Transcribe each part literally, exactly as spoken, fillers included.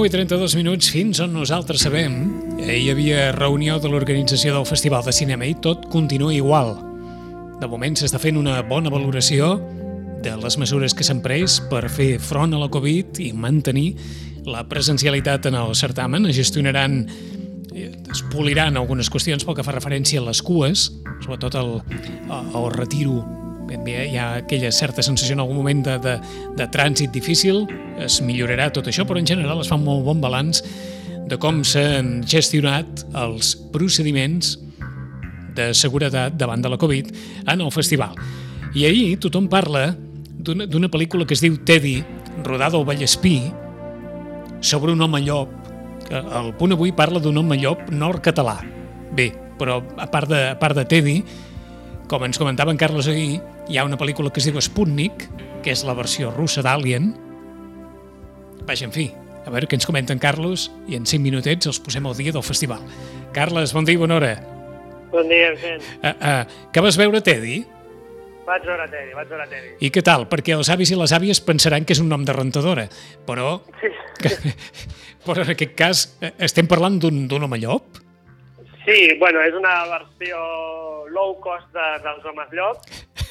i trenta-dos minuts fins on nosaltres sabem. Hi havia reunió de l'organització del Festival de Cinema i tot continua igual. De moment s'està fent una bona valoració de les mesures que s'han pres per fer front a la Covid i mantenir la presencialitat en el certamen. Es gestionaran, es poliran algunes qüestions pel que fa referència a les cues, sobretot el, el retiro. Hi ha aquella certa sensació en algun moment de, de, de trànsit difícil, es millorarà tot això, però en general es fa un molt bon balanç de com s'han gestionat els procediments de seguretat davant de la Covid en el festival. I ahir tothom parla d'una, d'una pel·lícula que es diu Teddy, rodada al Vallespí, sobre un home llop, que el Punt Avui parla d'un home llop nord-català. Bé, però a part de, a part de Teddy, com ens comentava en Carlos ahir, hi ha una pel·lícula que es diu Sputnik, que és la versió russa d'Alien. Vaja, en fi, a veure què ens comenta en Carlos i en cinc minutets els posem al dia del festival. Carles, bon dia i bona hora. Bon dia, Vicent. Uh, uh, que vas veure Teddy? Vaig veure Teddy, vaig veure Teddy. I què tal? Perquè els avis i les àvies pensaran que és un nom de rentadora, però, Sí. que, però en aquest cas estem parlant d'un, d'un home llop? Sí, bueno, és una versió low cost de, dels homes llop,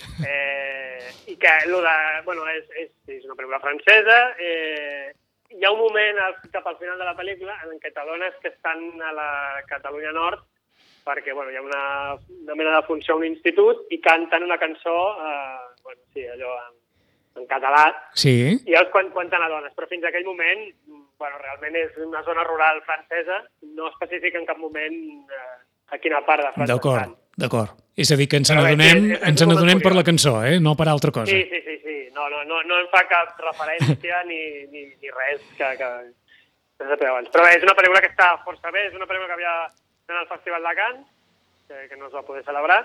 eh, i que lo de, bueno, és, és, és una pel·lícula francesa. Eh, hi ha un moment al, cap al final de la pel·lícula en què t'adones que estan a la Catalunya Nord, perquè bueno, hi ha una, una mena de funció a un institut i canten una cançó, eh, bueno, sí, allò en, en català, Sí. i llavors quan, quan te n'adones, però fins a aquell moment, bueno, realment és una zona rural francesa, no especifica en cap moment eh, a quina part de França D'acord, estan. d'acord. És a dir, que ens Però bé, n'adonem és- és ens un n'adonem moment per la curiós. cançó, eh? No per altra cosa. Sí, sí, sí, sí. No, no, no, no em fa cap referència ni, ni, ni res que, que, que no sapeu abans. Però bé, és una pel·lícula que està força bé, és una pel·lícula que havia anat al Festival de Cannes, que, que no es va poder celebrar,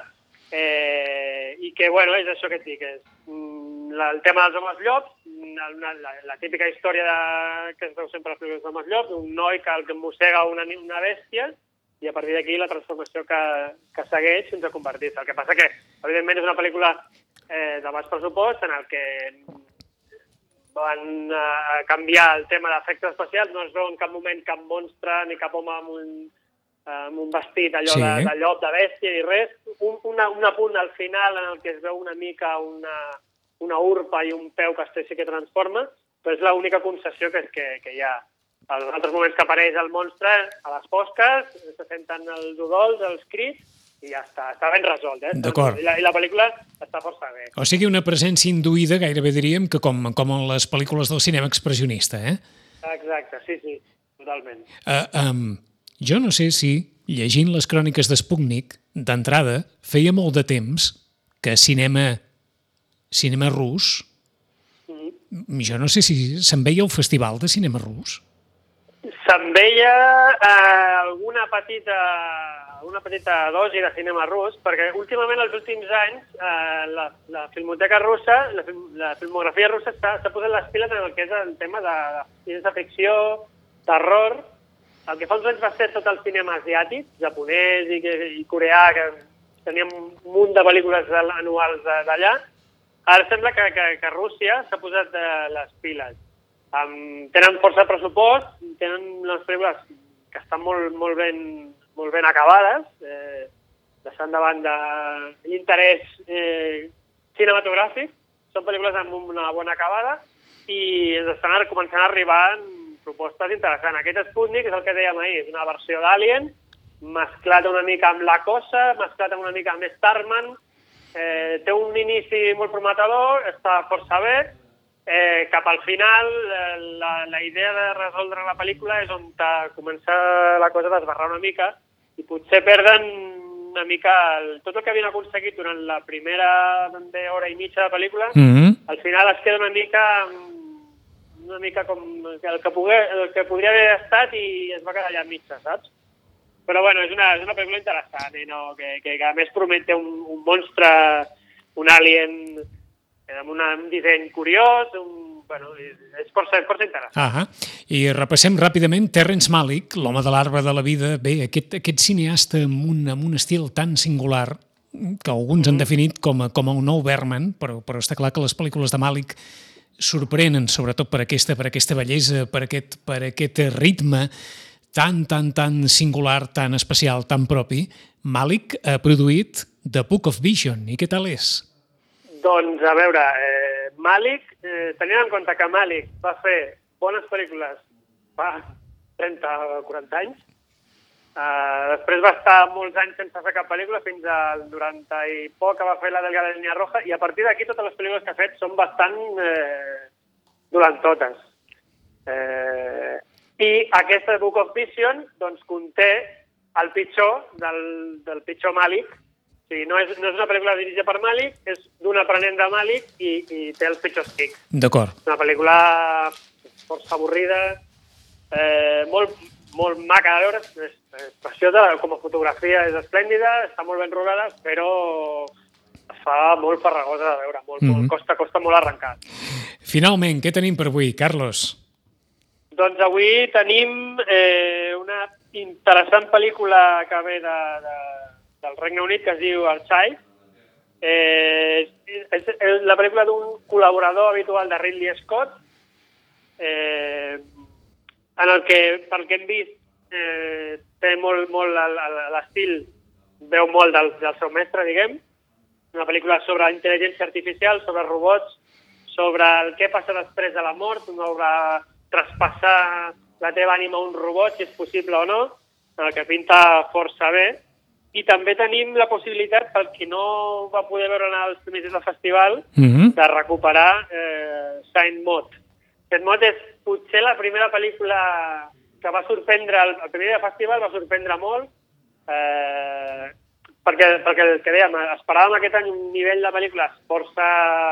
eh, i que, bueno, és això que et dic, és mm, la, el tema dels homes llops, una, la, la típica història de, que es veu sempre a les pel·lícules dels homes llops, un noi que, que mossega una, una bèstia, i a partir d'aquí la transformació que, que segueix fins a convertir-se. El que passa que, evidentment, és una pel·lícula eh, de baix pressupost en el que van eh, canviar el tema d'efectes especials, no es veu en cap moment cap monstre ni cap home amb un, eh, amb un vestit allò Sí. de, de llop, de bèstia i res. Un, una, un apunt al final en el que es veu una mica una, una urpa i un peu que sí que transforma, però és l'única concessió que, que, que hi ha. Els altres moments que apareix el monstre, a les fosques, se senten els udols, els crits, i ja està, està ben resolt, eh? D'acord. I la, I la pel·lícula està força bé. O sigui, una presència induïda, gairebé diríem, que com, com en les pel·lícules del cinema expressionista, eh? Exacte, sí, sí, totalment. Uh, um, jo no sé si, llegint les cròniques d'Sputnik, d'entrada, feia molt de temps que cinema, cinema rus, Mm-hmm. jo no sé si se'n veia el festival de cinema rus. Se'n veia eh, alguna petita una petita dosi de cinema rus, perquè últimament, els últims anys, eh, la, la filmoteca russa, la, la filmografia russa s'ha posat les piles en el que és el tema de, de ciència-ficció, terror. El que fa uns anys va ser tot el cinema asiàtic, japonès i, i coreà, que teníem un munt de pel·lícules anuals d'allà. Ara sembla que, que, que Rússia s'ha posat eh, les piles. Um, tenen força pressupost, tenen unes pel·lícules que estan molt, molt, ben, molt ben acabades, eh, deixant de banda l'interès eh, cinematogràfic. Són pel·lícules amb una bona acabada i ens estan començant a arribar propostes interessants. Aquest Sputnik és el que dèiem ahir, és una versió d'Alien, mesclat una mica amb La Cosa, mesclat una mica amb Starman. Eh, té un inici molt prometedor, està força bé. Eh, cap al final, eh, la, la idea de resoldre la pel·lícula és on comença la cosa a desbarrar una mica i potser perden una mica el, tot el que havien aconseguit durant la primera hora i mitja de pel·lícula. Mm-hmm. Al final es queda una mica una mica com el que, pogué, el que podria haver estat i es va quedar allà a mitja, saps? Però bueno, és una, és una pel·lícula interessant, eh, no? que, que, que a més promet un, un monstre, un alien amb una, un disseny curiós, un, bueno, és força, força interessant. Ah, i repassem ràpidament Terrence Malick, l'home de l'arbre de la vida. Bé, aquest, aquest cineasta amb un, amb un estil tan singular que alguns han definit com a, com a un nou Bergman, però, però està clar que les pel·lícules de Malick sorprenen, sobretot per aquesta, per aquesta bellesa, per aquest, per aquest ritme tan, tan, tan singular, tan especial, tan propi. Malick ha produït The Book of Vision. I què tal és? Doncs, a veure, eh, Malick, eh, tenint en compte que Malick va fer bones pel·lícules fa trenta o quaranta anys, eh, després va estar molts anys sense fer cap pel·lícula, fins al noranta i poc que va fer la Delgada Línia Roja, i a partir d'aquí totes les pel·lícules que ha fet són bastant eh, dolentotes. Eh, I aquesta Book of Vision doncs, conté el pitjor del, del pitjor Malick. O sigui, no és, no és una pel·lícula dirigida per Malick, és d'un aprenent de Malick i, i té els pitjors tics. D'acord. Una pel·lícula força avorrida, eh, molt, molt maca de veure, és, és preciosa, com a fotografia és esplèndida, està molt ben rodada, però es fa molt farragosa de veure, molt, mm-hmm. molt, costa, costa molt arrencar. Finalment, què tenim per avui, Carlos? Doncs avui tenim eh, una interessant pel·lícula que ve de, de, del Regne Unit, que es diu Archive. Eh, és, és la pel·lícula d'un col·laborador habitual de Ridley Scott, eh, en el que, pel que hem vist, eh, té molt, molt l'estil, veu molt del, del seu mestre, diguem. Una pel·lícula sobre intel·ligència artificial, sobre robots, sobre el què passa després de la mort, sobre traspassar la teva ànima a un robot, si és possible o no, en el que pinta força bé. I també tenim la possibilitat, pel qui no va poder veure en els primers dies del festival, mm-hmm. de recuperar eh, Saint Maud. Saint Maud és potser la primera pel·lícula que va sorprendre, el, el primer dia del festival va sorprendre molt, eh, perquè, perquè el que dèiem, esperàvem aquest any un nivell de pel·lícules força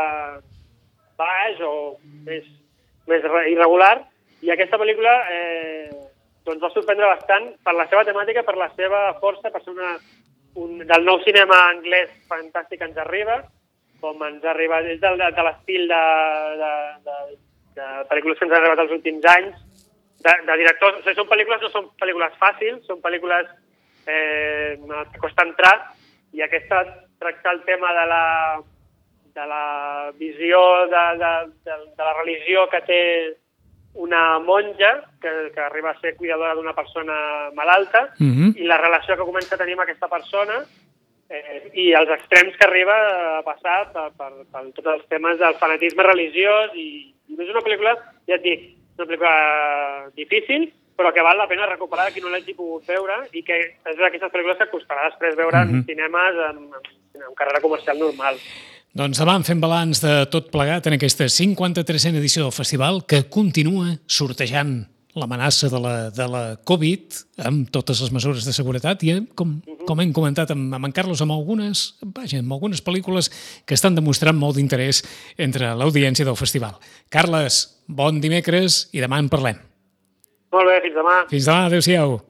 baix o més, més irregular, i aquesta pel·lícula eh, doncs va sorprendre bastant per la seva temàtica, per la seva força, per ser una, un, del nou cinema anglès fantàstic ens arriba, com ens arriba, és de, de, de l'estil de, de, de, de pel·lícules que ens han arribat els últims anys, de, de directors. O sigui, són pel·lícules, no són pel·lícules fàcils, són pel·lícules eh, que costa entrar, i aquesta tracta el tema de la, de la visió de, de, de, de la religió que té una monja que, que arriba a ser cuidadora d'una persona malalta, mm-hmm. i la relació que comença a tenir amb aquesta persona eh, i els extrems que arriba a passar per, per, per tots els temes del fanatisme religiós, i, i és una pel·lícula, ja et dic, una pel·lícula difícil, però que val la pena recuperar qui no l'hagi pogut veure, i que és d'aquestes pel·lícules que costarà després veure mm-hmm. en cinemes, en, en, en carrera comercial normal. Doncs davant fem balanç de tot plegat en aquesta cinquanta-tresena edició del festival, que continua sortejant l'amenaça de la, de la Covid amb totes les mesures de seguretat, i com, com hem comentat amb, amb en Carlos, amb algunes, vaja, amb algunes pel·lícules que estan demostrant molt d'interès entre l'audiència del festival. Carles, bon dimecres i demà en parlem. Molt bé, fins demà. Fins demà, adéu-siau.